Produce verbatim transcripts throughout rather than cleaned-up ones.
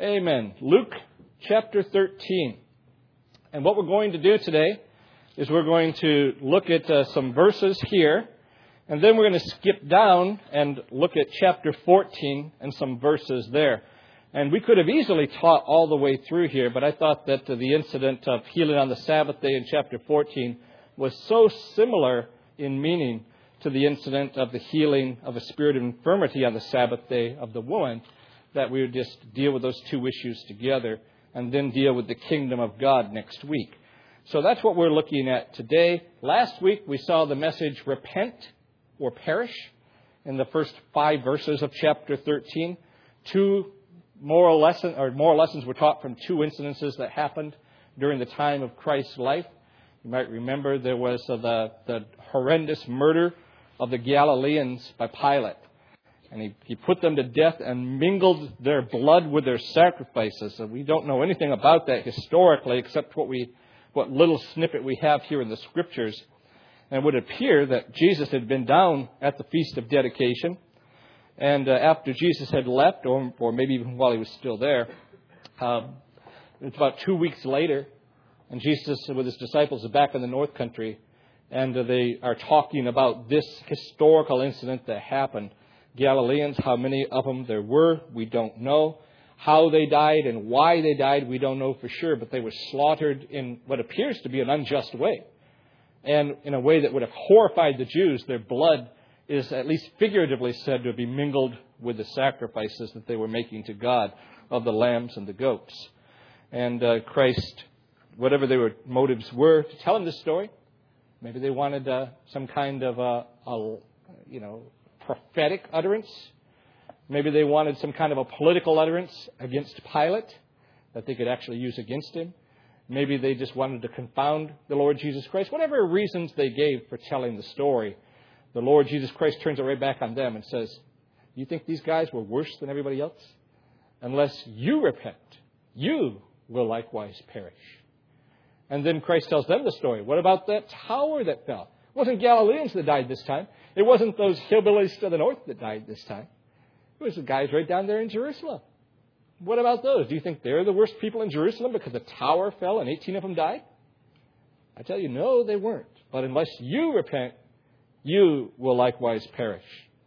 Amen. Luke chapter thirteen. And what we're going to do today is we're going to look at uh, some verses here, and then we're going to skip down and look at chapter fourteen and some verses there. And we could have easily taught all the way through here, but I thought that uh, the incident of healing on the Sabbath day in chapter fourteen was so similar in meaning to the incident of the healing of a spirit of infirmity on the Sabbath day of the woman, that we would just deal with those two issues together and then deal with the kingdom of God next week. So that's what we're looking at today. Last week we saw the message repent or perish in the first five verses of chapter thirteen. Two moral lessons or moral lessons were taught from two incidences that happened during the time of Christ's life. You might remember there was uh, the, the horrendous murder of the Galileans by Pilate. And he, he put them to death and mingled their blood with their sacrifices. And we don't know anything about that historically except what we, what little snippet we have here in the Scriptures. And it would appear that Jesus had been down at the Feast of Dedication. And uh, after Jesus had left, or, or maybe even while he was still there, um, it's about two weeks later, and Jesus with his disciples are back in the North Country, and uh, they are talking about this historical incident that happened. Galileans, how many of them there were, we don't know. How they died and why they died, we don't know for sure. But they were slaughtered in what appears to be an unjust way. And in a way that would have horrified the Jews. Their blood is at least figuratively said to be mingled with the sacrifices that they were making to God of the lambs and the goats. And uh, Christ, whatever their motives were to tell them this story, maybe they wanted uh, some kind of, uh, a, you know, prophetic utterance. Maybe they wanted some kind of a political utterance against Pilate that they could actually use against him. Maybe they just wanted to confound the Lord Jesus Christ. Whatever reasons they gave for telling the story, the Lord Jesus Christ turns it right back on them and says, you think these guys were worse than everybody else? Unless you repent, you will likewise perish. And then Christ tells them the story. What about that tower that fell? It wasn't Galileans that died this time. It wasn't those hillbillies to the north that died this time. It was the guys right down there in Jerusalem. What about those? Do you think they're the worst people in Jerusalem because the tower fell and eighteen of them died? I tell you, no, they weren't. But unless you repent, you will likewise perish.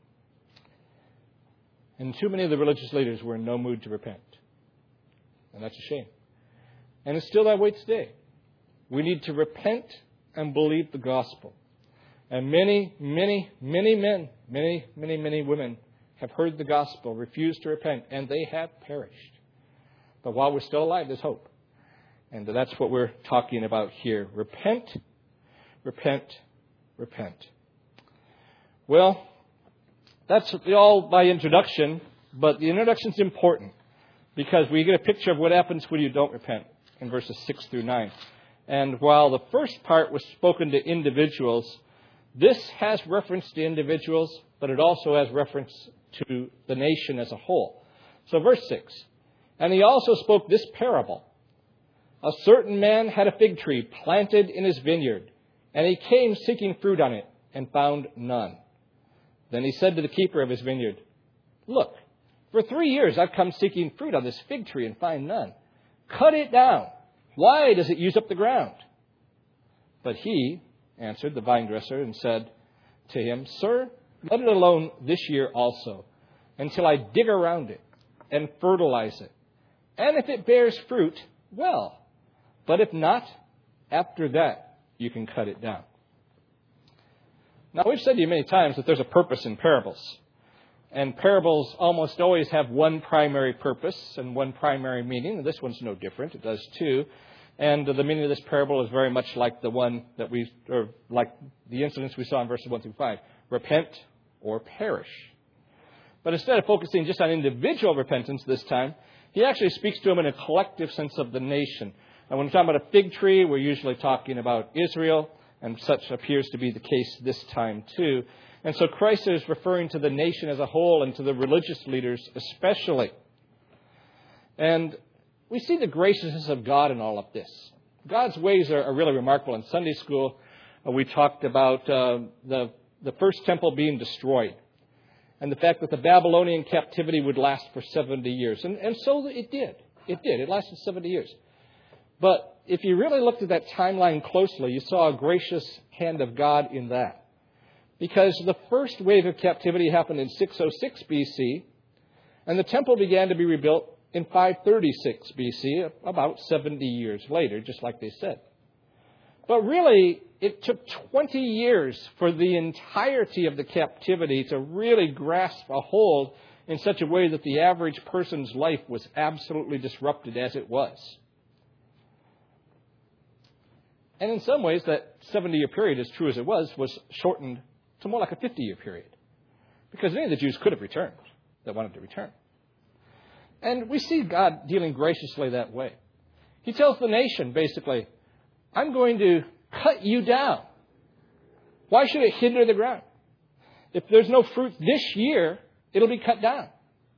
And too many of the religious leaders were in no mood to repent. And that's a shame. And it's still that way today. We need to repent and believe the gospel. And many, many, many men, many, many, many women have heard the gospel, refused to repent, and they have perished. But while we're still alive, there's hope. And that's what we're talking about here. Repent, repent, repent. Well, that's all by introduction, but the introduction is important because we get a picture of what happens when you don't repent in verses six through nine. And while the first part was spoken to individuals, this has reference to individuals, but it also has reference to the nation as a whole. So verse six, and he also spoke this parable. A certain man had a fig tree planted in his vineyard, and he came seeking fruit on it and found none. Then he said to the keeper of his vineyard, look, for three years I've come seeking fruit on this fig tree and find none. Cut it down. Why does it use up the ground? But he answered the vine dresser and said to him, Sir, let it alone this year also, until I dig around it and fertilize it. And if it bears fruit, well. But if not, after that, you can cut it down. Now, we've said to you many times that there's a purpose in parables. And parables almost always have one primary purpose and one primary meaning. And this one's no different. It does too. And the meaning of this parable is very much like the one that we, or like the incidents we saw in verses one through five. Repent or perish. But instead of focusing just on individual repentance this time, he actually speaks to them in a collective sense of the nation. And when we're talking about a fig tree, we're usually talking about Israel. And such appears to be the case this time too. And so Christ is referring to the nation as a whole and to the religious leaders especially. And we see the graciousness of God in all of this. God's ways are, are really remarkable. In Sunday school, uh, we talked about uh, the, the first temple being destroyed and the fact that the Babylonian captivity would last for seventy years. And, and so it did. It did. It lasted seventy years. But if you really looked at that timeline closely, you saw a gracious hand of God in that. Because the first wave of captivity happened in six oh six B C, and the temple began to be rebuilt in five thirty-six B C, about seventy years later, just like they said. But really, it took twenty years for the entirety of the captivity to really grasp a hold in such a way that the average person's life was absolutely disrupted as it was. And in some ways, that seventy-year period, as true as it was, was shortened to more like a fifty-year period. Because many of the Jews could have returned that wanted to return. And we see God dealing graciously that way. He tells the nation, basically, I'm going to cut you down. Why should it hinder the ground? If there's no fruit this year, it'll be cut down.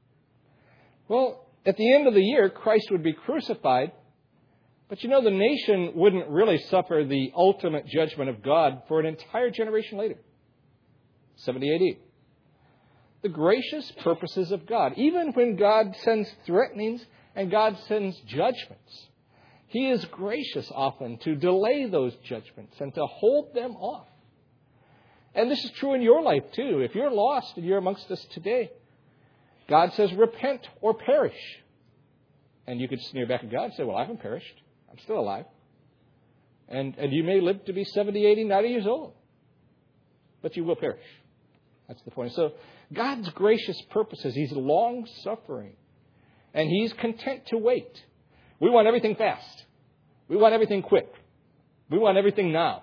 Well, at the end of the year, Christ would be crucified. But you know, the nation wouldn't really suffer the ultimate judgment of God for an entire generation later. seventy A D. The gracious purposes of God. Even when God sends threatenings and God sends judgments, He is gracious often to delay those judgments and to hold them off. And this is true in your life too. If you're lost and you're amongst us today, God says, repent or perish. And you could sneer back at God and say, well, I haven't perished. I'm still alive. And, and you may live to be seventy, eighty, ninety years old. But you will perish. That's the point. So God's gracious purposes, He's long-suffering. And He's content to wait. We want everything fast. We want everything quick. We want everything now.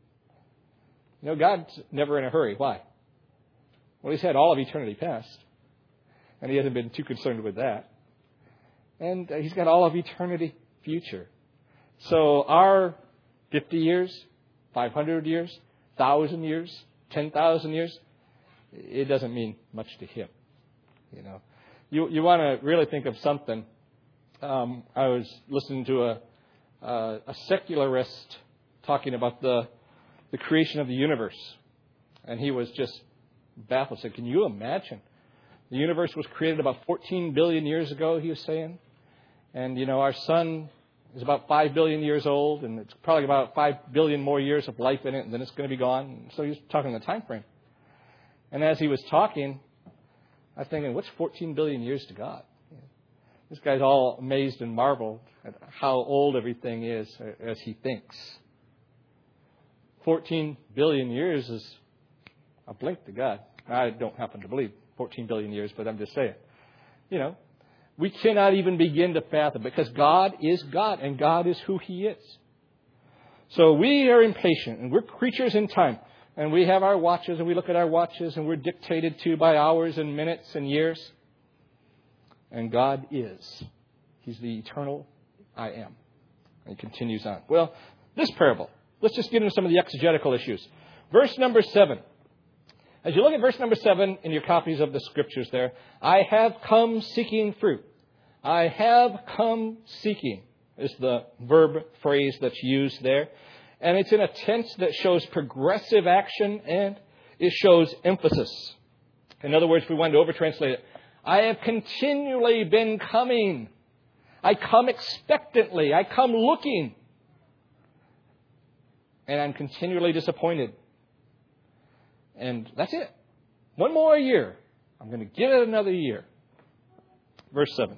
You know, God's never in a hurry. Why? Well, He's had all of eternity past. And He hasn't been too concerned with that. And uh, He's got all of eternity future. So our fifty years, five hundred years, one thousand years, ten thousand years, it doesn't mean much to Him. You know, you you want to really think of something. Um, I was listening to a uh, a secularist talking about the the creation of the universe, and he was just baffled. Said, "Can you imagine? The universe was created about fourteen billion years ago." He was saying, and you know, our sun is about five billion years old, and it's probably about five billion more years of life in it, and then it's going to be gone. So he was talking the time frame. And as he was talking, I was thinking, what's fourteen billion years to God? This guy's all amazed and marveled at how old everything is as he thinks. fourteen billion years is a blink to God. I don't happen to believe fourteen billion years, but I'm just saying. You know, we cannot even begin to fathom because God is God and God is who He is. So we are impatient and we're creatures in time. And we have our watches and we look at our watches and we're dictated to by hours and minutes and years. And God is. He's the eternal I am. And He continues on. Well, this parable, let's just get into some of the exegetical issues. Verse number seven. As you look at verse number seven in your copies of the scriptures there, I have come seeking fruit. I have come seeking is the verb phrase that's used there. And it's in a tense that shows progressive action and it shows emphasis. In other words, if we wanted to overtranslate it, I have continually been coming. I come expectantly. I come looking. And I'm continually disappointed. And that's it. One more year. I'm going to give it another year. Verse seven.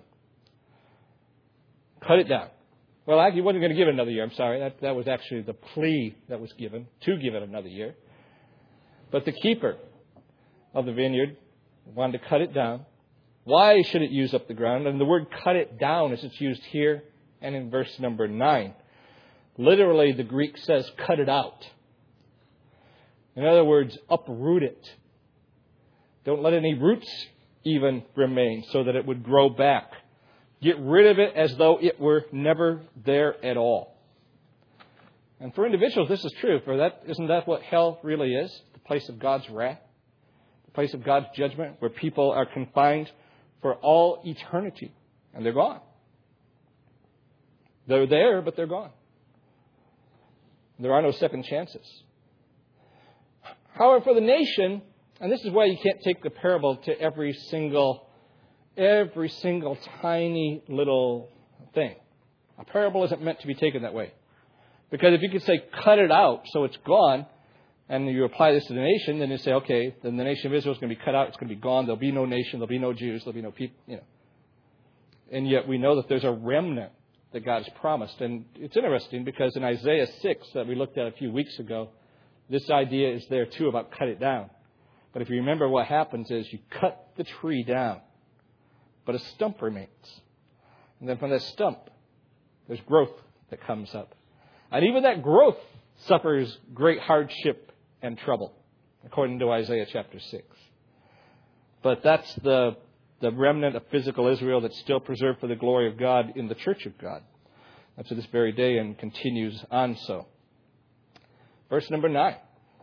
Cut it down. Well, he wasn't going to give it another year. I'm sorry. That, that was actually the plea that was given to give it another year. But the keeper of the vineyard wanted to cut it down. Why should it use up the ground? And the word cut it down as it's used here and in verse number nine. Literally, the Greek says cut it out. In other words, uproot it. Don't let any roots even remain so that it would grow back. Get rid of it as though it were never there at all. And for individuals, this is true. For that, isn't that what hell really is? The place of God's wrath. The place of God's judgment where people are confined for all eternity. And they're gone. They're there, but they're gone. There are no second chances. However, for the nation, and this is why you can't take the parable to every single, every single tiny little thing. A parable isn't meant to be taken that way. Because if you could say, cut it out so it's gone, and you apply this to the nation, then you say, okay, then the nation of Israel is going to be cut out, it's going to be gone, there'll be no nation, there'll be no Jews, there'll be no people, you know. And yet we know that there's a remnant that God has promised. And it's interesting because in Isaiah six that we looked at a few weeks ago, this idea is there too about cut it down. But if you remember, what happens is you cut the tree down, but a stump remains. And then from that stump, there's growth that comes up. And even that growth suffers great hardship and trouble, according to Isaiah chapter six. But that's the, the remnant of physical Israel that's still preserved for the glory of God in the church of God. Up to this very day and continues on so. Verse number nine.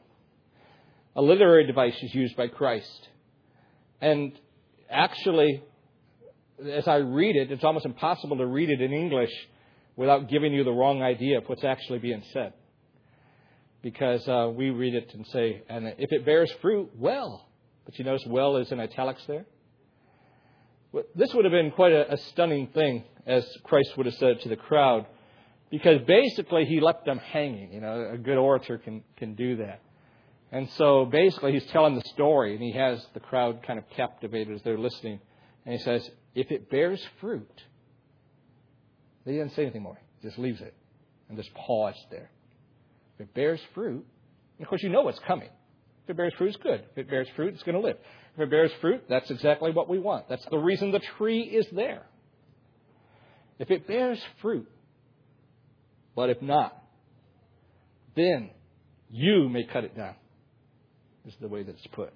A literary device is used by Christ. And actually, as I read it, it's almost impossible to read it in English without giving you the wrong idea of what's actually being said. Because uh, we read it and say, and if it bears fruit, well. But you notice well is in italics there. Well, this would have been quite a, a stunning thing, as Christ would have said to the crowd. Because basically he left them hanging. You know, a good orator can, can do that. And so basically he's telling the story, and he has the crowd kind of captivated as they're listening. And he says, if it bears fruit, he doesn't say anything more. He just leaves it and just paused there. If it bears fruit, and of course you know what's coming. If it bears fruit, it's good. If it bears fruit, it's going to live. If it bears fruit, that's exactly what we want. That's the reason the tree is there. If it bears fruit, but if not, then you may cut it down, is the way that it's put.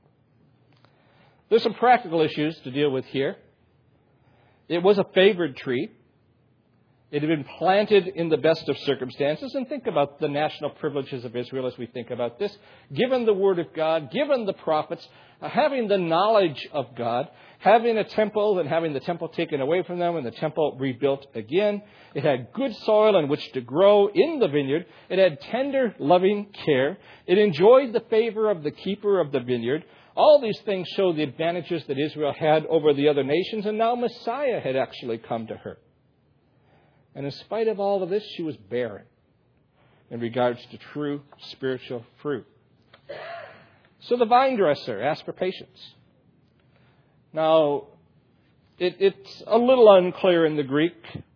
There's some practical issues to deal with here. It was a favored tree. It had been planted in the best of circumstances. And think about the national privileges of Israel as we think about this. Given the Word of God, given the prophets, uh, having the knowledge of God, having a temple and having the temple taken away from them and the temple rebuilt again. It had good soil in which to grow in the vineyard. It had tender, loving care. It enjoyed the favor of the keeper of the vineyard. All these things show the advantages that Israel had over the other nations. And now Messiah had actually come to her. And in spite of all of this, she was barren in regards to true spiritual fruit. So the vine dresser asked for patience. Now, it, it's a little unclear in the Greek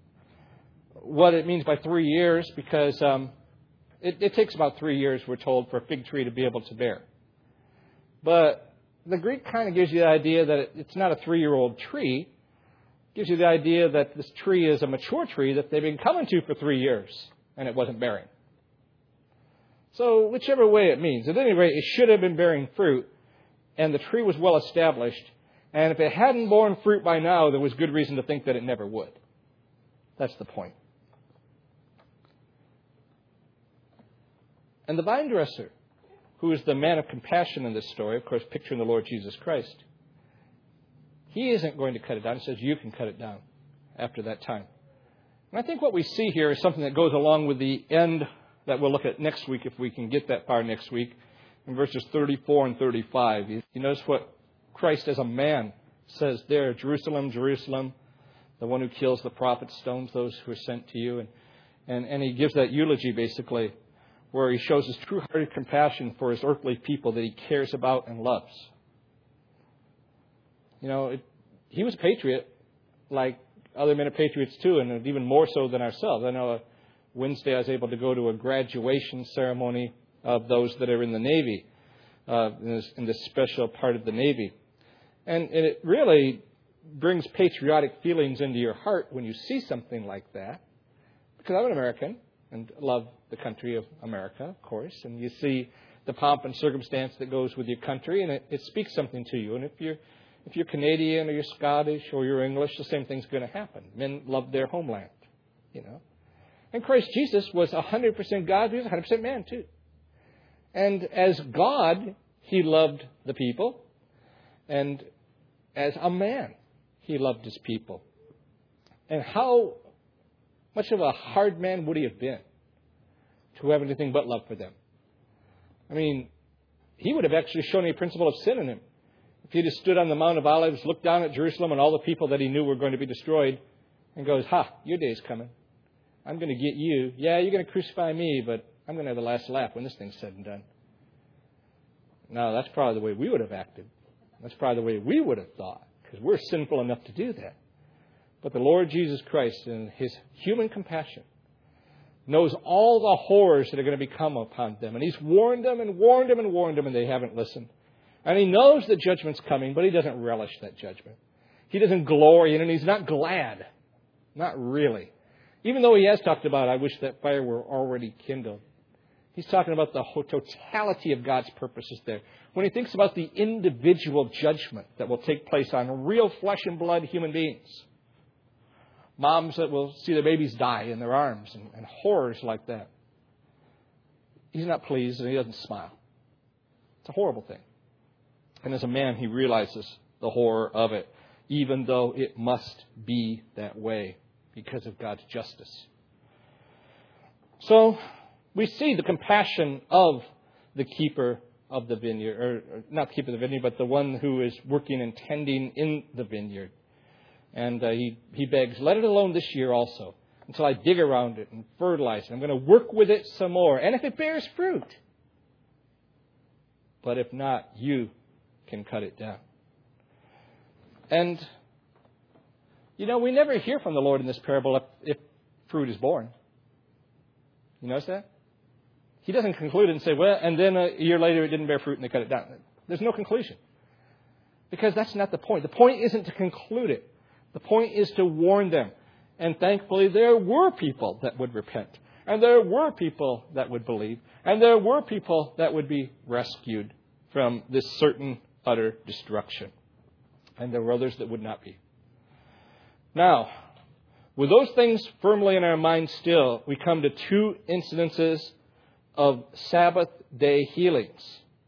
what it means by three years because um, it, it takes about three years, we're told, for a fig tree to be able to bear. But the Greek kind of gives you the idea that it, it's not a three-year-old tree. Gives you the idea that this tree is a mature tree that they've been coming to for three years and it wasn't bearing. So whichever way it means. At any rate, it should have been bearing fruit and the tree was well established. And if it hadn't borne fruit by now, there was good reason to think that it never would. That's the point. And the vine dresser, who is the man of compassion in this story, of course, picturing the Lord Jesus Christ, he isn't going to cut it down. He says, you can cut it down after that time. And I think what we see here is something that goes along with the end that we'll look at next week, if we can get that far next week, in verses thirty-four and thirty-five. You notice what Christ as a man says there, Jerusalem, Jerusalem, the one who kills the prophets, stones those who are sent to you. And, and, and he gives that eulogy, basically, where he shows his true-hearted compassion for his earthly people that he cares about and loves. You know, it, he was a patriot, like other men are patriots too, and even more so than ourselves. I know uh, Wednesday I was able to go to a graduation ceremony of those that are in the Navy, uh, in, this, in this special part of the Navy. And, and it really brings patriotic feelings into your heart when you see something like that. Because I'm an American and love the country of America, of course. And you see the pomp and circumstance that goes with your country, and it, it speaks something to you. And if you're If you're Canadian or you're Scottish or you're English, the same thing's going to happen. Men love their homeland, you know. And Christ Jesus was one hundred percent God. He was one hundred percent man, too. And as God, he loved the people. And as a man, he loved his people. And how much of a hard man would he have been to have anything but love for them? I mean, he would have actually shown a principle of sin in him. If he'd have stood on the Mount of Olives, looked down at Jerusalem and all the people that he knew were going to be destroyed, and goes, ha, your day's coming. I'm going to get you. Yeah, you're going to crucify me, but I'm going to have the last laugh when this thing's said and done. No, that's probably the way we would have acted. That's probably the way we would have thought, because we're sinful enough to do that. But the Lord Jesus Christ, in His human compassion, knows all the horrors that are going to become upon them. And He's warned them and warned them and warned them, and they haven't listened. And He knows the judgment's coming, but He doesn't relish that judgment. He doesn't glory in it, and He's not glad. Not really. Even though He has talked about, I wish that fire were already kindled. He's talking about the totality of God's purposes there. When He thinks about the individual judgment that will take place on real flesh and blood human beings. Moms that will see their babies die in their arms and, and horrors like that. He's not pleased and He doesn't smile. It's a horrible thing. And as a man, He realizes the horror of it, even though it must be that way because of God's justice. So we see the compassion of the keeper of the vineyard, or, or not the keeper of the vineyard, but the one who is working and tending in the vineyard. And uh, he, he begs, let it alone this year also, until I dig around it and fertilize it. I'm going to work with it some more. And if it bears fruit. But if not, you can cut it down. And, you know, we never hear from the Lord in this parable if, if fruit is born. You notice that? He doesn't conclude and say, well, and then a year later it didn't bear fruit and they cut it down. There's no conclusion. Because that's not the point. The point isn't to conclude it. The point is to warn them. And thankfully there were people that would repent. And there were people that would believe. And there were people that would be rescued from this certain utter destruction. And there were others that would not be. Now, with those things firmly in our minds still, we come to two incidences of Sabbath day healings.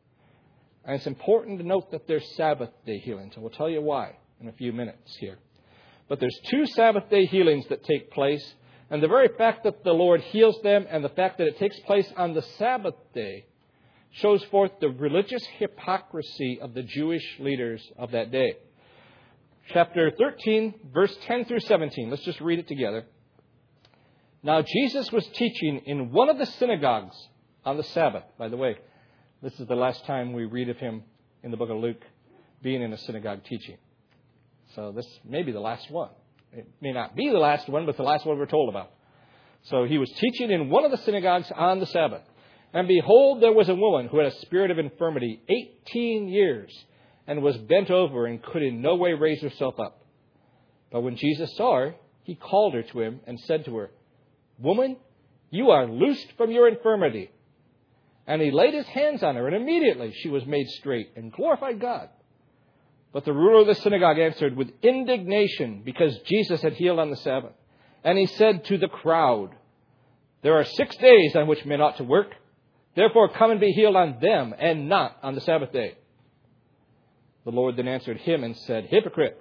And it's important to note that they're Sabbath day healings. And we'll tell you why in a few minutes here. But there's two Sabbath day healings that take place. And the very fact that the Lord heals them and the fact that it takes place on the Sabbath day shows forth the religious hypocrisy of the Jewish leaders of that day. Chapter thirteen, verse ten through seventeen. Let's just read it together. Now Jesus was teaching in one of the synagogues on the Sabbath. By the way, this is the last time we read of Him in the book of Luke being in a synagogue teaching. So this may be the last one. It may not be the last one, but the last one we're told about. So He was teaching in one of the synagogues on the Sabbath. And behold, there was a woman who had a spirit of infirmity eighteen years and was bent over and could in no way raise herself up. But when Jesus saw her, He called her to Him and said to her, Woman, you are loosed from your infirmity. And He laid His hands on her, and immediately she was made straight and glorified God. But the ruler of the synagogue answered with indignation because Jesus had healed on the Sabbath. And he said to the crowd, There are six days on which men ought to work. Therefore come and be healed on them and not on the Sabbath day. The Lord then answered him and said, Hypocrite,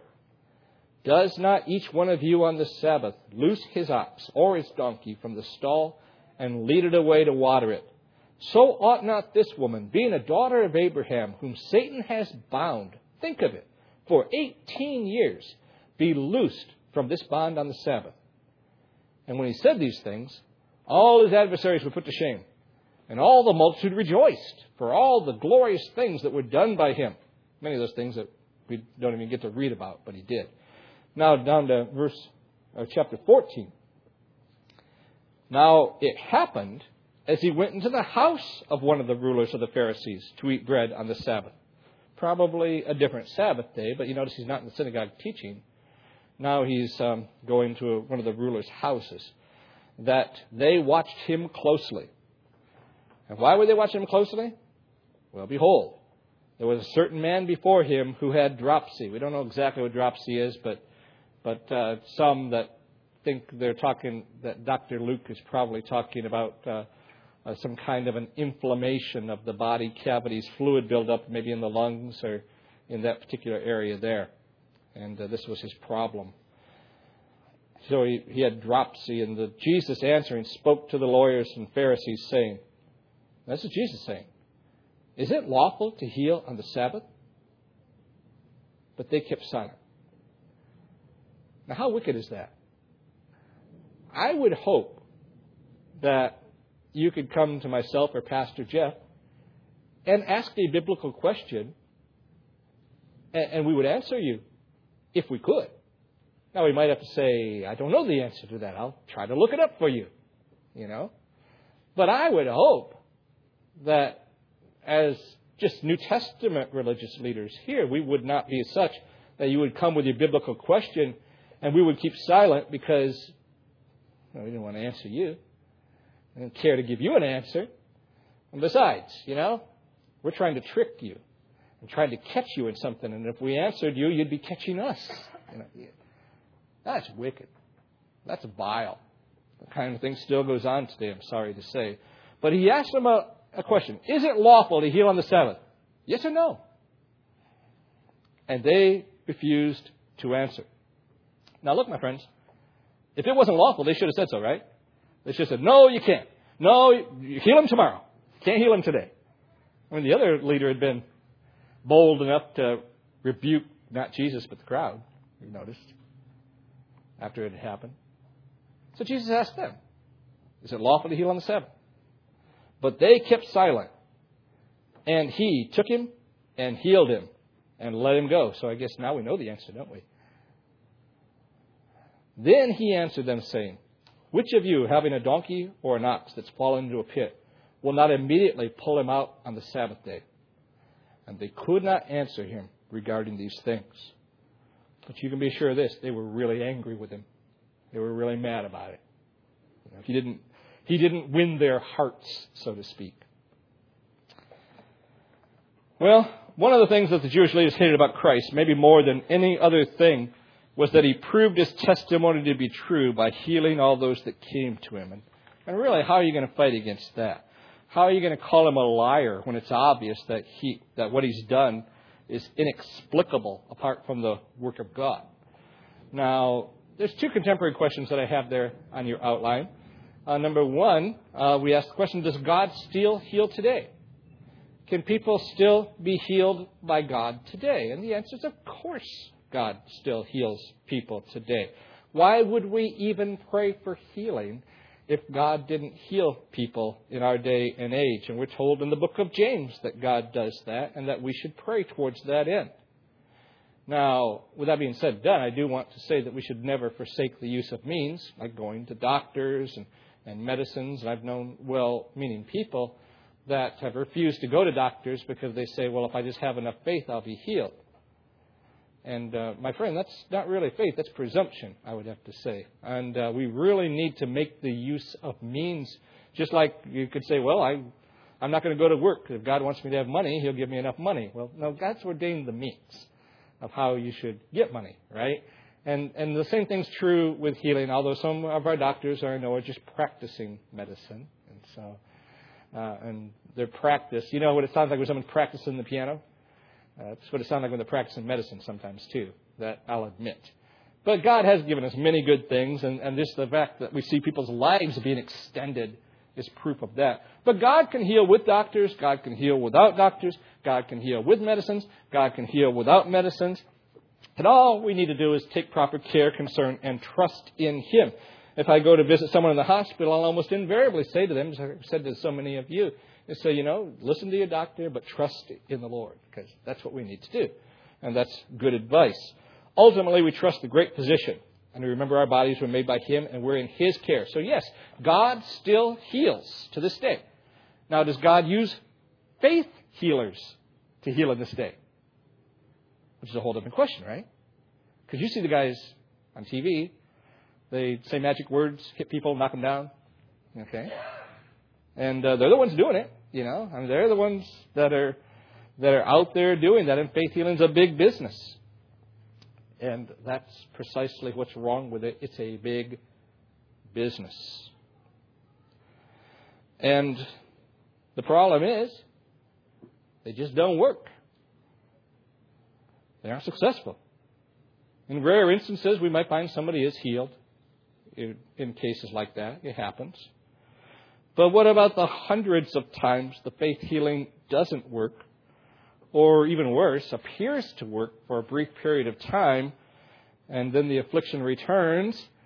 does not each one of you on the Sabbath loose his ox or his donkey from the stall and lead it away to water it? So ought not this woman, being a daughter of Abraham, whom Satan has bound, think of it, for eighteen years, be loosed from this bond on the Sabbath. And when he said these things, all his adversaries were put to shame. And all the multitude rejoiced for all the glorious things that were done by him. Many of those things that we don't even get to read about, but he did. Now down to verse uh, chapter fourteen. Now it happened as he went into the house of one of the rulers of the Pharisees to eat bread on the Sabbath. Probably a different Sabbath day, but you notice he's not in the synagogue teaching. Now he's um, going to a, one of the rulers' houses. That they watched him closely. And why would they watch him closely? Well, behold, there was a certain man before him who had dropsy. We don't know exactly what dropsy is, but but uh, some that think they're talking, that Doctor Luke is probably talking about uh, uh, some kind of an inflammation of the body cavities, fluid buildup maybe in the lungs or in that particular area there. And uh, this was his problem. So he, he had dropsy, and the, Jesus answering spoke to the lawyers and Pharisees, saying, this is Jesus saying, is it lawful to heal on the Sabbath? But they kept silent. Now, how wicked is that? I would hope that you could come to myself or Pastor Jeff and ask a biblical question, and, and we would answer you if we could. Now, we might have to say, I don't know the answer to that. I'll try to look it up for you, you know. But I would hope that as just New Testament religious leaders here, we would not be such that you would come with your biblical question and we would keep silent because well, we didn't want to answer you. We didn't care to give you an answer. And besides, you know, we're trying to trick you and trying to catch you in something. And if we answered you, you'd be catching us. You know, that's wicked. That's vile. The kind of thing still goes on today, I'm sorry to say. But he asked them a, a question. Is it lawful to heal on the Sabbath? Yes or no? And they refused to answer. Now look, my friends, if it wasn't lawful, they should have said so, right? They should have said, no, you can't. No, you heal him tomorrow. Can't heal him today. I mean, the other leader had been bold enough to rebuke not Jesus, but the crowd, you noticed, after it had happened. So Jesus asked them, is it lawful to heal on the Sabbath? But they kept silent. And he took him and healed him and let him go. So I guess now we know the answer, don't we? Then he answered them, saying, which of you, having a donkey or an ox that's fallen into a pit, will not immediately pull him out on the Sabbath day? And they could not answer him regarding these things. But you can be sure of this, they were really angry with him. They were really mad about it. You know, he didn't, he didn't win their hearts, so to speak. Well, one of the things that the Jewish leaders hated about Christ, maybe more than any other thing, was that he proved his testimony to be true by healing all those that came to him. And, and really, how are you going to fight against that? How are you going to call him a liar when it's obvious that he that what he's done is inexplicable apart from the work of God? Now, there's two contemporary questions that I have there on your outline. Uh, number one, uh, we ask the question, does God still heal today? Can people still be healed by God today? And the answer is, of course, God still heals people today. Why would we even pray for healing if God didn't heal people in our day and age? And we're told in the book of James that God does that and that we should pray towards that end. Now, with that being said and done, I do want to say that we should never forsake the use of means, like going to doctors and, and medicines. And I've known well-meaning people that have refused to go to doctors because they say, well, if I just have enough faith, I'll be healed. And, uh, my friend, that's not really faith. That's presumption, I would have to say. And uh, we really need to make the use of means. Just like you could say, well, I, I'm not going to go to work. If God wants me to have money, He'll give me enough money. Well, no, God's ordained the means of how you should get money, right? And and the same thing's true with healing, although some of our doctors, I know, are just practicing medicine. And so, uh, and their practice, you know what it sounds like when someone's practicing the piano? Uh, that's what it sounds like when they're practicing medicine sometimes, too. That I'll admit. But God has given us many good things, and, and just the fact that we see people's lives being extended is proof of that. But God can heal with doctors. God can heal without doctors. God can heal with medicines. God can heal without medicines. And all we need to do is take proper care, concern, and trust in Him. If I go to visit someone in the hospital, I'll almost invariably say to them, as I've said to so many of you, is say, you know, listen to your doctor, but trust in the Lord, because that's what we need to do. And that's good advice. Ultimately, we trust the great physician. And we remember our bodies were made by Him, and we're in His care. So yes, God still heals to this day. Now, does God use faith healers to heal in this day? Which is a whole different question, right? Because you see the guys on T V, they say magic words, hit people, knock them down. Okay? And uh, they're the ones doing it, you know. I mean, they're the ones that are that are out there doing that, and faith healing is a big business. And that's precisely what's wrong with it. It's a big business. And the problem is, they just don't work. They aren't successful. In rare instances, we might find somebody is healed. In, in cases like that, it happens. But what about the hundreds of times the faith healing doesn't work? Or even worse, appears to work for a brief period of time, and then the affliction returns,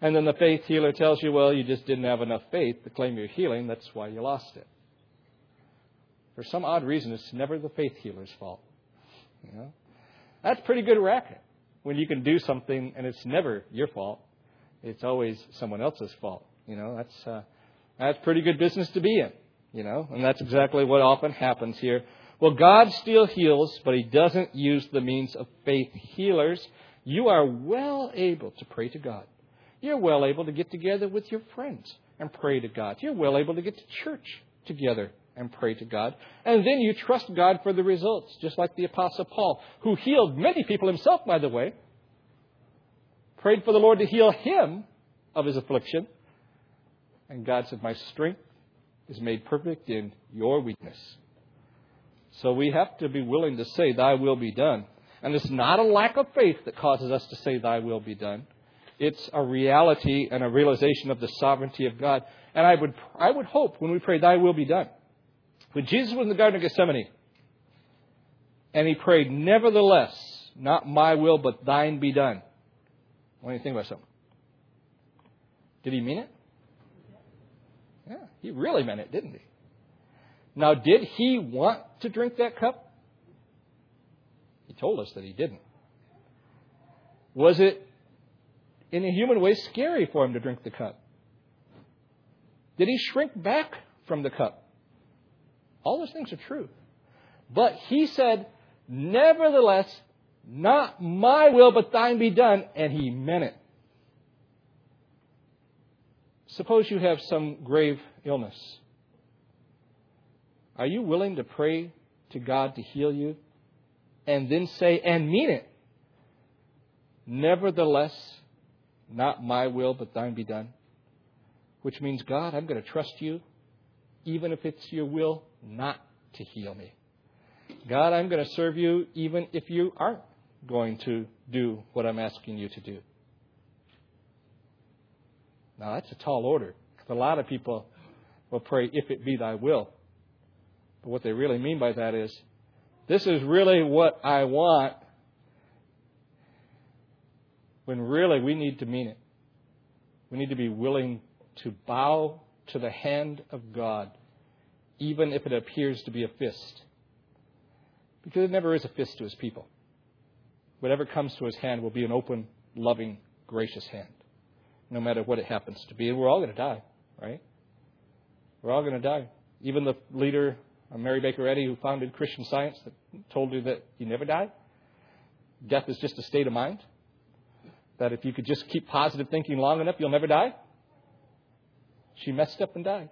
And then the faith healer tells you, well, you just didn't have enough faith to claim your healing. That's why you lost it. For some odd reason, it's never the faith healer's fault. You know? That's pretty good racket. When you can do something and it's never your fault. It's always someone else's fault. You know, that's uh, that's pretty good business to be in. You know, and that's exactly what often happens here. Well, God still heals, but He doesn't use the means of faith healers. You are well able to pray to God. You're well able to get together with your friends and pray to God. You're well able to get to church together and pray to God. And then you trust God for the results, just like the Apostle Paul, who healed many people himself, by the way. Prayed for the Lord to heal him of his affliction. And God said, my strength is made perfect in your weakness. So we have to be willing to say, thy will be done. And it's not a lack of faith that causes us to say, thy will be done. It's a reality and a realization of the sovereignty of God. And I would I would hope when we pray, thy will be done. When Jesus was in the Garden of Gethsemane, and He prayed, nevertheless, not my will, but thine be done. What do you think about something? Did He mean it? Yeah, He really meant it, didn't He? Now, did He want to drink that cup? He told us that He didn't. Was it, in a human way, scary for Him to drink the cup? Did He shrink back from the cup? All those things are true. But He said, nevertheless, not my will, but thine be done. And He meant it. Suppose you have some grave illness. Are you willing to pray to God to heal you? And then say, and mean it, nevertheless, not my will, but thine be done. Which means, God, I'm going to trust you, even if it's your will not to heal me. God, I'm going to serve you, even if you aren't going to do what I'm asking you to do. Now, that's a tall order. A lot of people will pray, if it be thy will. But what they really mean by that is, this is really what I want, when really we need to mean it. We need to be willing to bow to the hand of God, even if it appears to be a fist. Because it never is a fist to His people. Whatever comes to His hand will be an open, loving, gracious hand, no matter what it happens to be. And we're all going to die, right? We're all going to die. Even the leader, Mary Baker Eddy, who founded Christian Science, that told you that you never die. Death is just a state of mind. That if you could just keep positive thinking long enough, you'll never die. She messed up and died.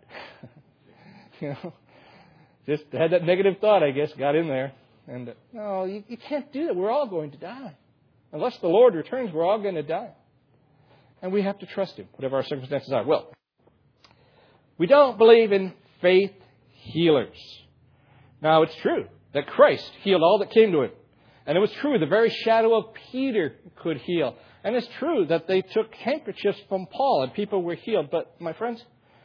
You know, just had that negative thought, I guess, got in there. And, uh, no, you, you can't do that. We're all going to die. Unless the Lord returns, we're all going to die. And we have to trust Him, whatever our circumstances are. Well, we don't believe in faith healers. Now, it's true that Christ healed all that came to Him. And it was true, the very shadow of Peter could heal. And it's true that they took handkerchiefs from Paul and people were healed. But, my friends,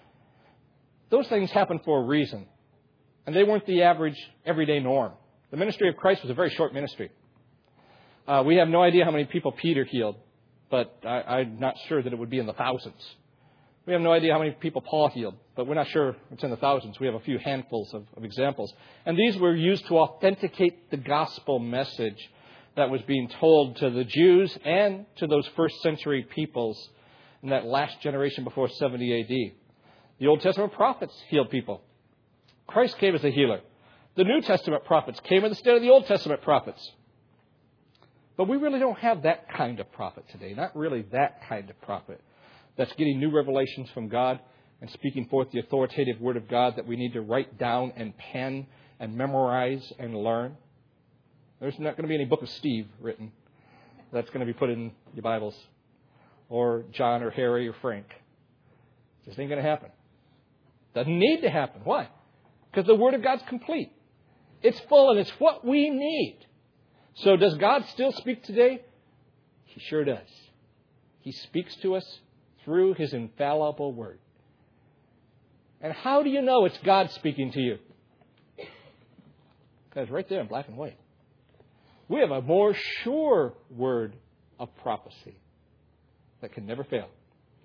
those things happened for a reason. And they weren't the average, everyday norm. The ministry of Christ was a very short ministry. Uh, we have no idea how many people Peter healed, but I, I'm not sure that it would be in the thousands. We have no idea how many people Paul healed, but we're not sure it's in the thousands. We have a few handfuls of, of examples. And these were used to authenticate the gospel message that was being told to the Jews and to those first century peoples in that last generation before seventy A D. The Old Testament prophets healed people. Christ came as a healer. The New Testament prophets came in the stead of the Old Testament prophets. But we really don't have that kind of prophet today. Not really that kind of prophet that's getting new revelations from God and speaking forth the authoritative Word of God that we need to write down and pen and memorize and learn. There's not going to be any Book of Steve written that's going to be put in your Bibles. Or John or Harry or Frank. Just ain't going to happen. Doesn't need to happen. Why? Because the Word of God's complete. It's full and it's what we need. So does God still speak today? He sure does. He speaks to us through His infallible Word. And how do you know it's God speaking to you? Because right there in black and white. We have a more sure word of prophecy that can never fail.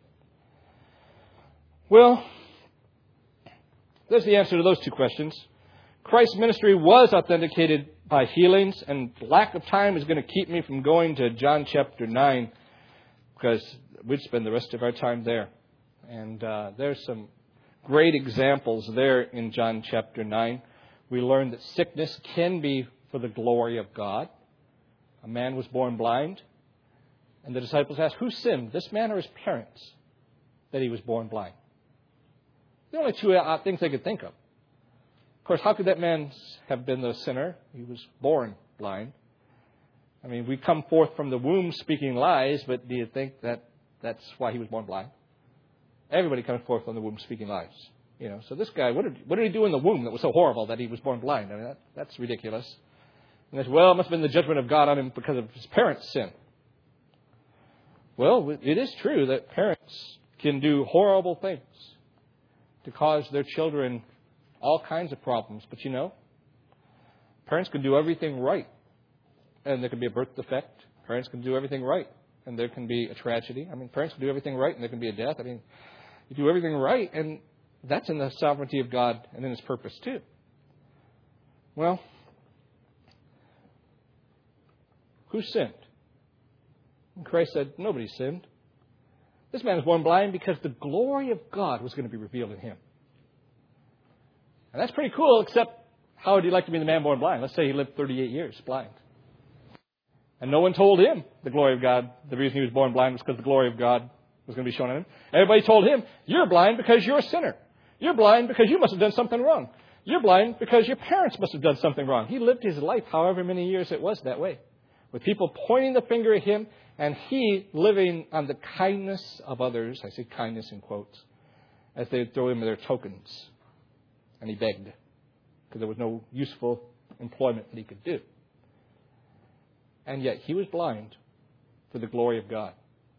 Well, there's the answer to those two questions. Christ's ministry was authenticated by healings, and lack of time is going to keep me from going to John chapter nine, because we'd spend the rest of our time there. And uh, there's some great examples there in John chapter nine. We learn that sickness can be for the glory of God. A man was born blind, and the disciples asked, who sinned, this man or his parents, that he was born blind? The only two things they could think of. Of course, how could that man have been the sinner? He was born blind. I mean, we come forth from the womb speaking lies, but do you think that that's why he was born blind? Everybody comes forth from the womb speaking lies. You know, so this guy, what did, what did he do in the womb that was so horrible that he was born blind? I mean, that, that's ridiculous. And they said, well, it must have been the judgment of God on him because of his parents' sin. Well, it is true that parents can do horrible things to cause their children all kinds of problems. But you know, parents can do everything right, and there can be a birth defect. Parents can do everything right, and there can be a tragedy. I mean, parents can do everything right, and there can be a death. I mean, you do everything right, and that's in the sovereignty of God and in His purpose too. Well, who sinned? And Christ said, nobody sinned. This man was born blind because the glory of God was going to be revealed in him. And that's pretty cool, except how would you like to be the man born blind? Let's say he lived thirty-eight years blind. And no one told him the glory of God. The reason he was born blind was because the glory of God was going to be shown on him. Everybody told him, you're blind because you're a sinner. You're blind because you must have done something wrong. You're blind because your parents must have done something wrong. He lived his life however many years it was that way, with people pointing the finger at him, and he living on the kindness of others. I say kindness in quotes, as they would throw him their tokens. And he begged, because there was no useful employment that he could do. And yet he was blind for the glory of God.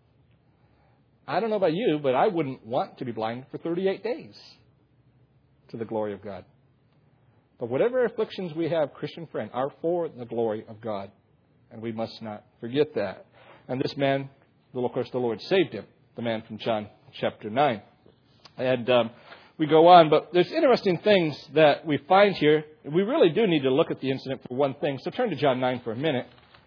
I don't know about you, but I wouldn't want to be blind for thirty-eight days to the glory of God. But whatever afflictions we have, Christian friend, are for the glory of God. And we must not forget that. And this man, of course, the Lord saved him, the man from John chapter nine. And um, we go on, but there's interesting things that we find here. We really do need to look at the incident for one thing. So turn to John nine for a minute.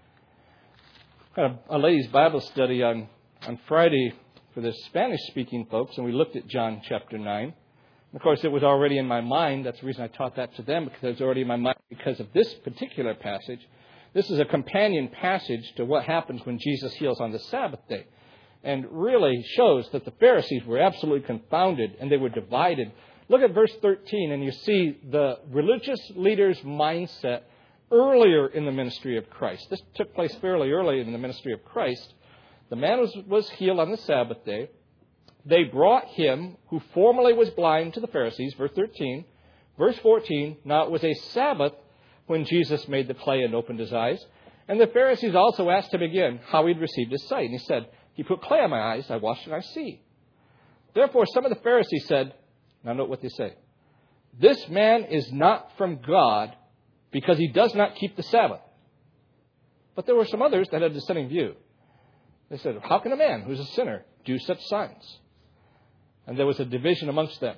Got a, a ladies' Bible study on, on Friday for the Spanish-speaking folks, and we looked at John chapter nine. And of course, it was already in my mind. That's the reason I taught that to them, because it was already in my mind because of this particular passage. This is a companion passage to what happens when Jesus heals on the Sabbath day, and really shows that the Pharisees were absolutely confounded and they were divided. Look at verse thirteen, and you see the religious leaders' mindset earlier in the ministry of Christ. This took place fairly early in the ministry of Christ. The man was, was healed on the Sabbath day. They brought him, who formerly was blind, to the Pharisees, verse thirteen. Verse fourteen, now it was a Sabbath when Jesus made the clay and opened his eyes. And the Pharisees also asked him again how he'd received his sight. And he said, he put clay on my eyes, I washed and I see. Therefore, some of the Pharisees said, now note what they say, this man is not from God because he does not keep the Sabbath. But there were some others that had a dissenting view. They said, how can a man who's a sinner do such signs? And there was a division amongst them.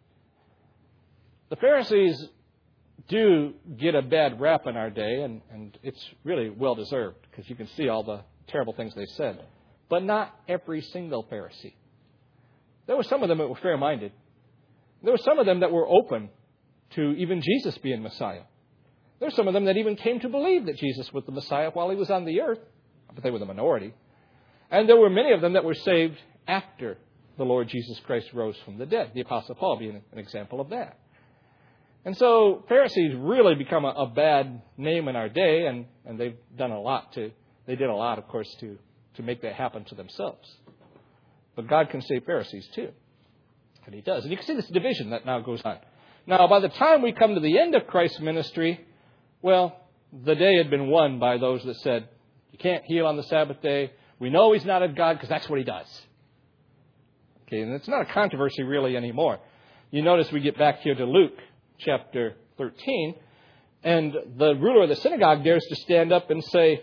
The Pharisees do get a bad rap in our day, and, and it's really well-deserved, because you can see all the terrible things they said. But not every single Pharisee. There were some of them that were fair-minded. There were some of them that were open to even Jesus being Messiah. There were some of them that even came to believe that Jesus was the Messiah while he was on the earth, but they were the minority. And there were many of them that were saved after the Lord Jesus Christ rose from the dead, the Apostle Paul being an example of that. And so Pharisees really become a, a bad name in our day, and, and they've done a lot to, they did a lot, of course, to, to make that happen to themselves. But God can save Pharisees too. And He does. And you can see this division that now goes on. Now, by the time we come to the end of Christ's ministry, well, the day had been won by those that said, you can't heal on the Sabbath day. We know He's not of God because that's what He does. Okay, and it's not a controversy really anymore. You notice we get back here to Luke chapter thirteen, and the ruler of the synagogue dares to stand up and say,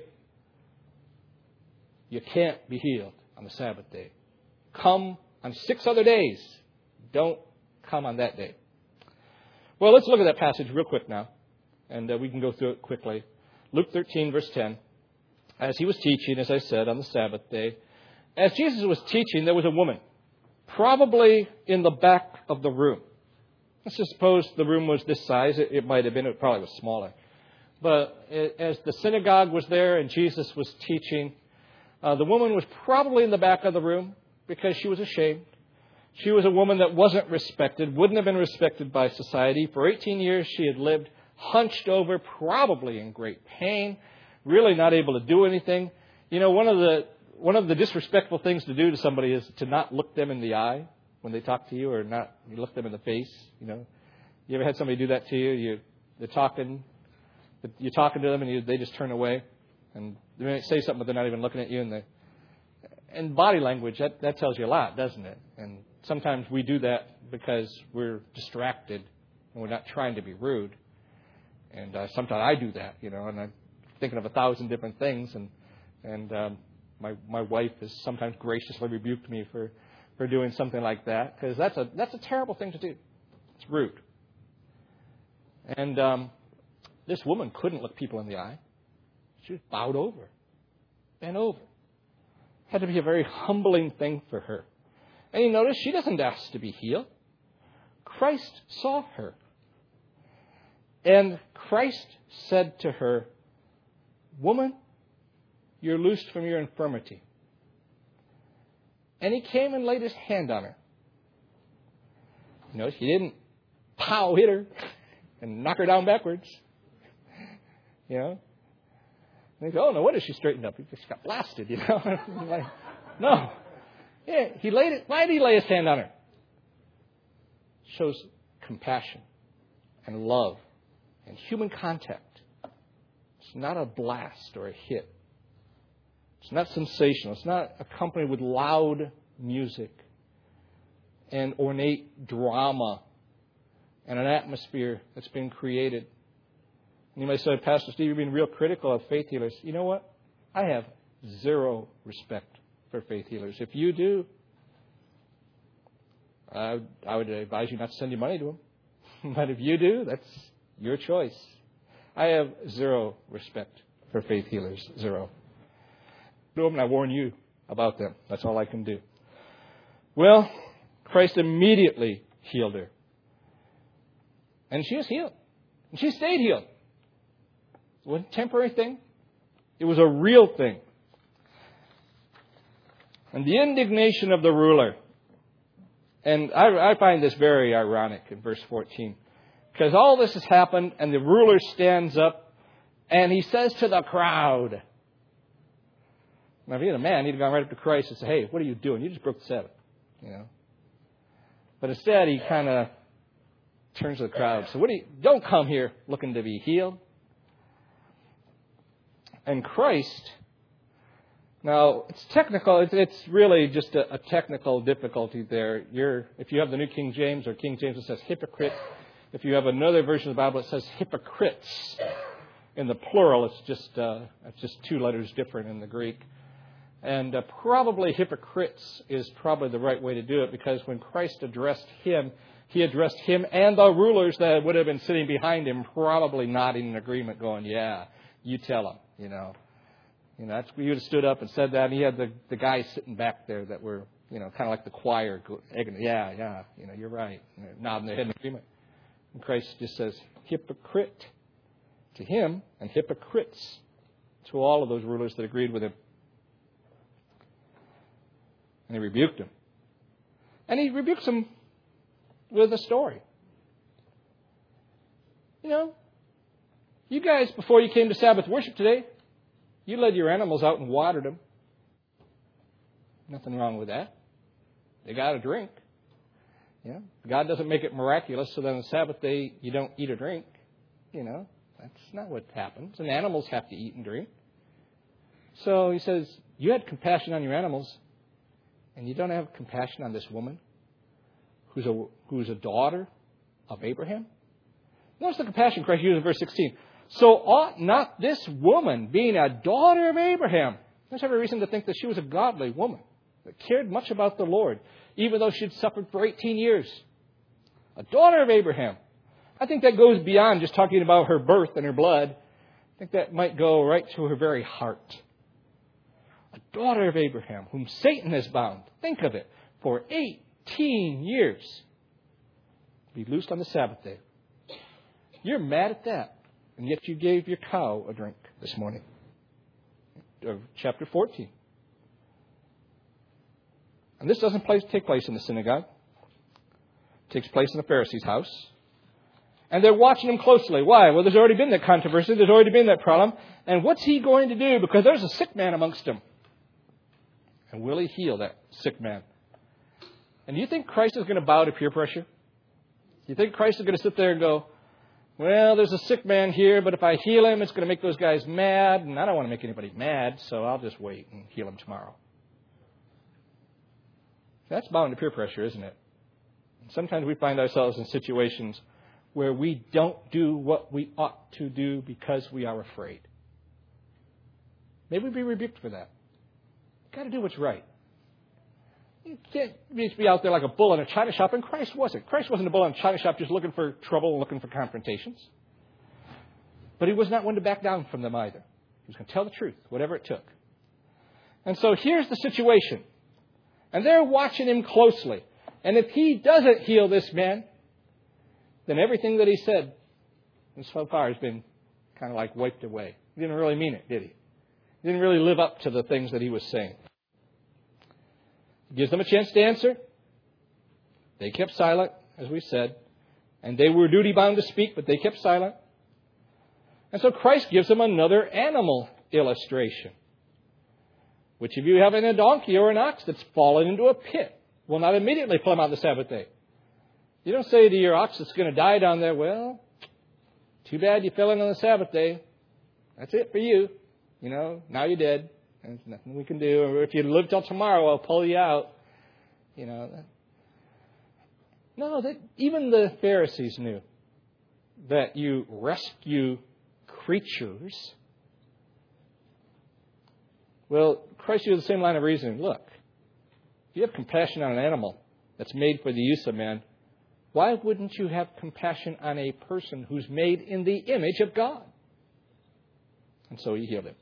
you can't be healed on the Sabbath day. Come on six other days, Don't come on that day. Well, let's look at that passage real quick now, and uh, we can go through it quickly. Luke thirteen, verse ten. As he was teaching, as I said, on the Sabbath day, as Jesus was teaching, there was a woman, probably in the back of the room. Let's just suppose the room was this size. It, it might have been. It probably was smaller. But as the synagogue was there and Jesus was teaching, uh, the woman was probably in the back of the room because she was ashamed. She was a woman that wasn't respected, wouldn't have been respected by society. For eighteen years, she had lived hunched over, probably in great pain, really not able to do anything. You know, one of the one of the disrespectful things to do to somebody is to not look them in the eye when they talk to you, or not you look them in the face. You know, you ever had somebody do that to you? You they're talking, you're talking to them, and you, they just turn away, and they may say something, but they're not even looking at you. And they, and body language that that tells you a lot, doesn't it? And sometimes we do that because we're distracted and we're not trying to be rude. And uh, sometimes I do that, you know, and I'm thinking of a thousand different things. And and um, my my wife has sometimes graciously rebuked me for, for doing something like that, because that's a that's a terrible thing to do. It's rude. And um, this woman couldn't look people in the eye. She was bowed over, bent over. Had to be a very humbling thing for her. And you notice she doesn't ask to be healed. Christ saw her. And Christ said to her, "Woman, you're loosed from your infirmity." And he came and laid his hand on her. You know, he didn't pow hit her and knock her down backwards. You know? And they go, "Oh, no wonder she straightened up. She just got blasted," you know? Like, no. Yeah, he laid it. Why did he lay his hand on her? Shows compassion and love and human contact. It's not a blast or a hit. It's not sensational. It's not accompanied with loud music and ornate drama and an atmosphere that's been created. And you might say, "Pastor Steve, you're being real critical of faith healers." You know what? I have zero respect for faith healers. If you do, I, I would advise you not to send your money to them. But if you do, that's your choice. I have zero respect for faith healers. Zero. And I warn you about them. That's all I can do. Well, Christ immediately healed her. And she is healed. And she stayed healed. It wasn't a temporary thing. It was a real thing. And the indignation of the ruler. And I, I find this very ironic in verse fourteen. Because all this has happened, and the ruler stands up, and he says to the crowd. Now, if he had a man, he'd have gone right up to Christ and said, "Hey, what are you doing? You just broke the Sabbath." You know. But instead, he kind of turns to the crowd. So, what do you? Don't come here looking to be healed. And Christ. Now, it's technical. It's, it's really just a, a technical difficulty there. You're, if you have the New King James or King James, it says hypocrite. If you have another version of the Bible, it says hypocrites. In the plural, it's just uh, it's just two letters different in the Greek. And uh, probably hypocrites is probably the right way to do it, because when Christ addressed him, he addressed him and the rulers that would have been sitting behind him, probably nodding in agreement, going, "Yeah, you tell him," you know. You know, that's, you would have stood up and said that, and he had the, the guys sitting back there that were, you know, kind of like the choir, egging, "Yeah, yeah, you know, you're right," you know, nodding their head in agreement. And Christ just says, "Hypocrite," to him, and hypocrites to all of those rulers that agreed with him. And he rebuked them. And he rebukes them with a story. You know, you guys, before you came to Sabbath worship today, you led your animals out and watered them. Nothing wrong with that. They got a drink. You know, God doesn't make it miraculous so that on the Sabbath day you don't eat or drink. You know, that's not what happens. And animals have to eat and drink. So he says, you had compassion on your animals, and you don't have compassion on this woman who's a who's a daughter of Abraham? Notice the compassion Christ used in verse sixteen. So ought not this woman, being a daughter of Abraham? There's every reason to think that she was a godly woman. that cared much about the Lord, even though she'd suffered for eighteen years. A daughter of Abraham. I think that goes beyond just talking about her birth and her blood. I think that might go right to her very heart. A daughter of Abraham, whom Satan has bound. Think of it. For eighteen years. Be loosed on the Sabbath day. You're mad at that. And yet you gave your cow a drink this morning. Of chapter fourteen. And this doesn't place, take place in the synagogue. It takes place in the Pharisee's house. And they're watching him closely. Why? Well, there's already been that controversy. There's already been that problem. And what's he going to do? Because there's a sick man amongst them. And will he heal that sick man? And do you think Christ is going to bow to peer pressure? Do you think Christ is going to sit there and go, well, there's a sick man here, but if I heal him, it's going to make those guys mad. And I don't want to make anybody mad, so I'll just wait and heal him tomorrow. That's bowing to peer pressure, isn't it? Sometimes we find ourselves in situations where we don't do what we ought to do because we are afraid. May we be rebuked for that. You've got to do what's right. You can't just be out there like a bull in a china shop, and Christ wasn't. Christ wasn't a bull in a china shop just looking for trouble and looking for confrontations. But he was not one to back down from them either. He was going to tell the truth, whatever it took. And so here's the situation. And they're watching him closely. And if he doesn't heal this man, then everything that he said so far has been kind of like wiped away. He didn't really mean it, did he? He didn't really live up to the things that he was saying. He gives them a chance to answer. They kept silent, as we said. And they were duty-bound to speak, but they kept silent. And so Christ gives them another animal illustration. Which of you having a donkey or an ox that's fallen into a pit will not immediately plumb out the Sabbath day? You don't say to your ox that's going to die down there, well, too bad you fell in on the Sabbath day. That's it for you. You know, now you're dead. There's nothing we can do. Or if you live till tomorrow, I'll pull you out. You know. No, that even the Pharisees knew that you rescue creatures. Well, Christ used the same line of reasoning. Look, if you have compassion on an animal that's made for the use of man, why wouldn't you have compassion on a person who's made in the image of God? And so he healed him.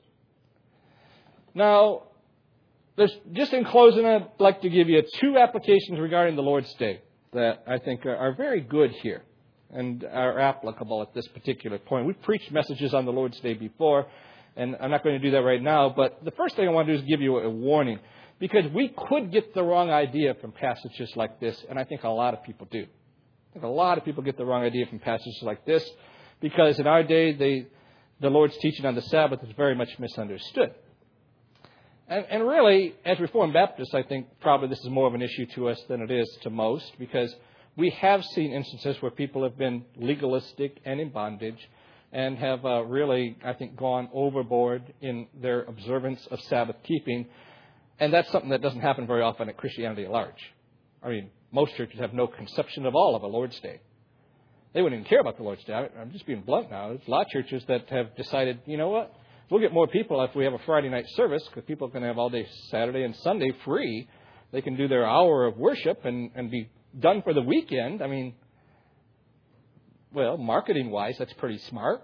Now, there's, just in closing, I'd like to give you two applications regarding the Lord's Day that I think are, are very good here and are applicable at this particular point. We've preached messages on the Lord's Day before, and I'm not going to do that right now. But the first thing I want to do is give you a warning, because we could get the wrong idea from passages like this, and I think a lot of people do. I think a lot of people get the wrong idea from passages like this, because in our day, they, the Lord's teaching on the Sabbath is very much misunderstood. And, and really, as Reformed Baptists, I think probably this is more of an issue to us than it is to most, because we have seen instances where people have been legalistic and in bondage and have uh, really, I think, gone overboard in their observance of Sabbath keeping. And that's something that doesn't happen very often at Christianity at large. I mean, most churches have no conception at all of a Lord's Day. They wouldn't even care about the Lord's Day. I'm just being blunt now. There's a lot of churches that have decided, you know what, we'll get more people if we have a Friday night service, because people can have all day Saturday and Sunday free. They can do their hour of worship and, and be done for the weekend. I mean, well, marketing-wise, that's pretty smart.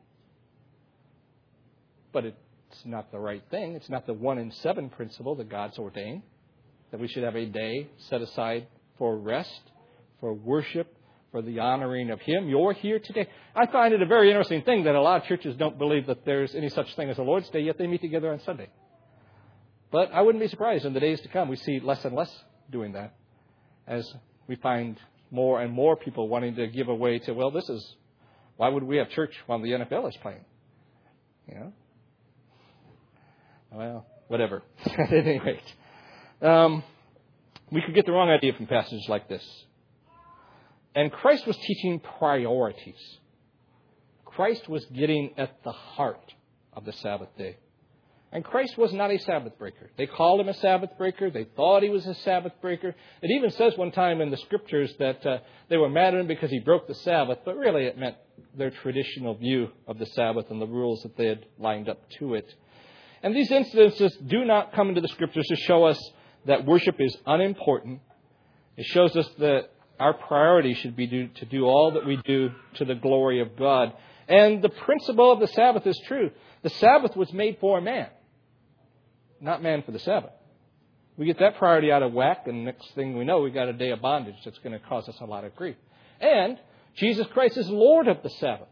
But it's not the right thing. It's not the one in seven principle that God's ordained, that we should have a day set aside for rest, for worship, for the honoring of Him. You're here today. I find it a very interesting thing that a lot of churches don't believe that there's any such thing as a Lord's Day, yet they meet together on Sunday. But I wouldn't be surprised in the days to come we see less and less doing that, as we find more and more people wanting to give away to, well, this is, why would we have church while the N F L is playing? You know? Well, whatever. At any rate. Um, we could get the wrong idea from passages like this. And Christ was teaching priorities. Christ was getting at the heart of the Sabbath day. And Christ was not a Sabbath breaker. They called him a Sabbath breaker. They thought he was a Sabbath breaker. It even says one time in the Scriptures that uh, they were mad at him because he broke the Sabbath, but really it meant their traditional view of the Sabbath and the rules that they had lined up to it. And these incidences do not come into the Scriptures to show us that worship is unimportant. It shows us that our priority should be do, to do all that we do to the glory of God. And the principle of the Sabbath is true. The Sabbath was made for man, not man for the Sabbath. We get that priority out of whack, and next thing we know, we've got a day of bondage that's going to cause us a lot of grief. And Jesus Christ is Lord of the Sabbath.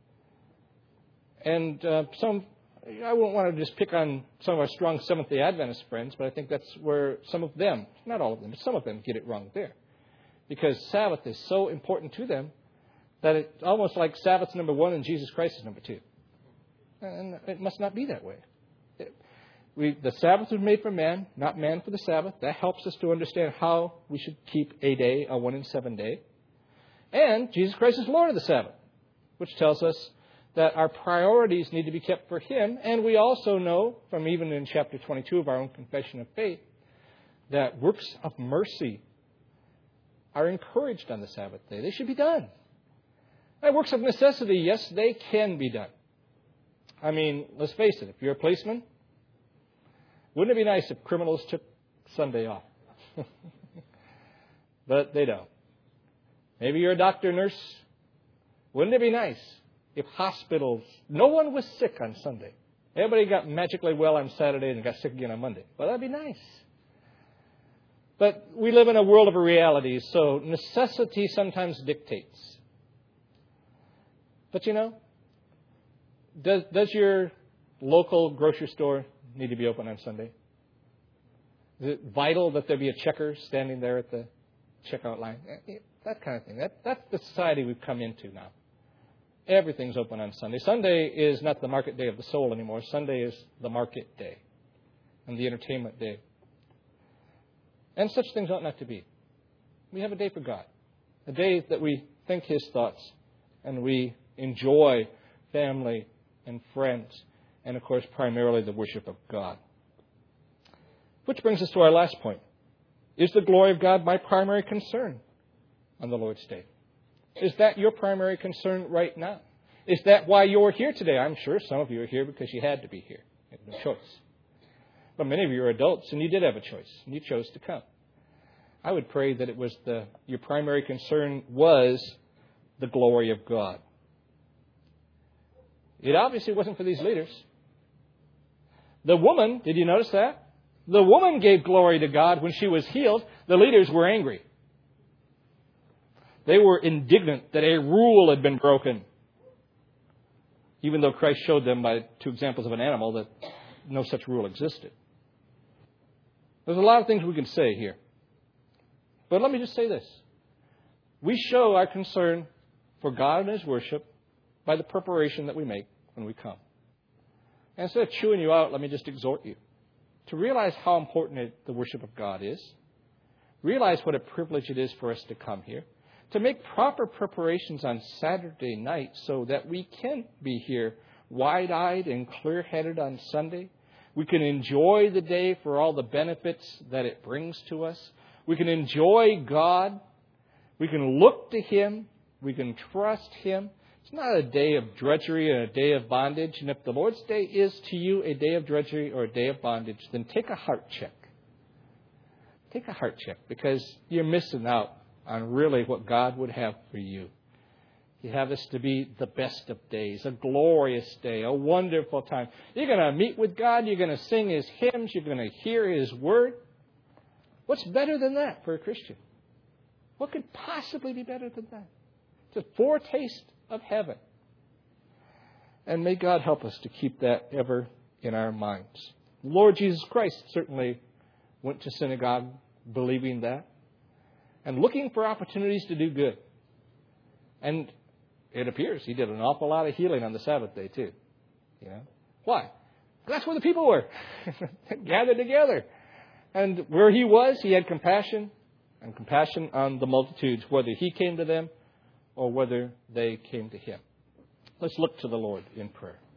And uh, some, I won't want to just pick on some of our strong Seventh-day Adventist friends, but I think that's where some of them, not all of them, but some of them get it wrong there. Because Sabbath is so important to them that it's almost like Sabbath's number one and Jesus Christ is number two. And it must not be that way. It, we, the Sabbath was made for man, not man for the Sabbath. That helps us to understand how we should keep a day, a one in seven day. And Jesus Christ is Lord of the Sabbath, which tells us that our priorities need to be kept for Him. And we also know, from even in chapter twenty-two of our own Confession of Faith, that works of mercy are encouraged on the Sabbath day. They should be done. And works of necessity, yes, they can be done. I mean, let's face it, if you're a policeman, wouldn't it be nice if criminals took Sunday off? But they don't. Maybe you're a doctor, nurse. Wouldn't it be nice if hospitals, no one was sick on Sunday. Everybody got magically well on Saturday and got sick again on Monday. Well, that'd be nice. But we live in a world of realities, so necessity sometimes dictates. But you know, does, does your local grocery store need to be open on Sunday? Is it vital that there be a checker standing there at the checkout line? That kind of thing. That, that's the society we've come into now. Everything's open on Sunday. Sunday is not the market day of the soul anymore. Sunday is the market day and the entertainment day. And such things ought not to be. We have a day for God. A day that we think His thoughts and we enjoy family and friends and, of course, primarily the worship of God. Which brings us to our last point. Is the glory of God my primary concern on the Lord's Day? Is that your primary concern right now? Is that why you're here today? I'm sure some of you are here because you had to be here. You had no choice. But many of you are adults and you did have a choice and you chose to come. I would pray that it was the your primary concern was the glory of God. It obviously wasn't for these leaders. The woman, did you notice that? The woman gave glory to God when she was healed. The leaders were angry. They were indignant that a rule had been broken. Even though Christ showed them by two examples of an animal that no such rule existed. There's a lot of things we can say here. But let me just say this. We show our concern for God and His worship by the preparation that we make when we come. And instead of chewing you out, let me just exhort you to realize how important it, the worship of God is. Realize what a privilege it is for us to come here. To make proper preparations on Saturday night so that we can be here wide-eyed and clear-headed on Sunday. We can enjoy the day for all the benefits that it brings to us. We can enjoy God. We can look to Him. We can trust Him. It's not a day of drudgery and a day of bondage. And if the Lord's Day is to you a day of drudgery or a day of bondage, then take a heart check. Take a heart check because you're missing out on really what God would have for you. He'd have this to be the best of days, a glorious day, a wonderful time. You're going to meet with God. You're going to sing His hymns. You're going to hear His word. What's better than that for a Christian? What could possibly be better than that? It's a foretaste of heaven. And may God help us to keep that ever in our minds. The Lord Jesus Christ certainly went to synagogue believing that and looking for opportunities to do good. And it appears He did an awful lot of healing on the Sabbath day too. You know why? That's where the people were gathered together. And where He was, He had compassion and compassion on the multitudes, whether He came to them or whether they came to Him. Let's look to the Lord in prayer.